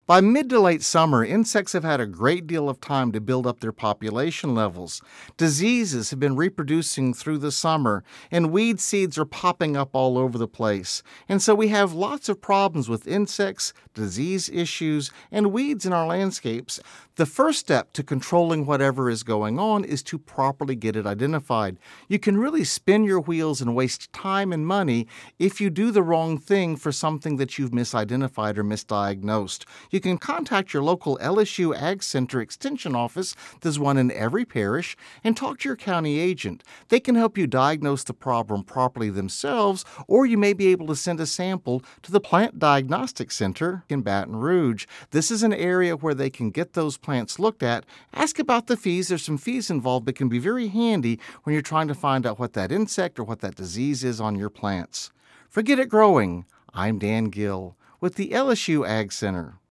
By mid to late summer, insects have had a great deal of time to build up their population levels. Diseases have been reproducing through the summer, and weed seeds are popping up all over the place. And so we have lots of problems with insects, disease issues, and weeds in our landscapes. The first step to controlling whatever is going on is to properly get it identified. You can really spin your wheels and waste time and money if you do the wrong thing for something that you've misidentified or misdiagnosed. You can contact your local LSU Ag Center Extension office, there's one in every parish, and talk to your county agent. They can help you diagnose the problem properly themselves, or you may be able to send a sample to the Plant Diagnostic Center in Baton Rouge. This is an area where they can get those plants looked at. Ask about the fees. There's some fees involved that can be very handy when you're trying to find out what that insect or what that disease is on your plants. For Get It Growing, I'm Dan Gill with the LSU Ag Center.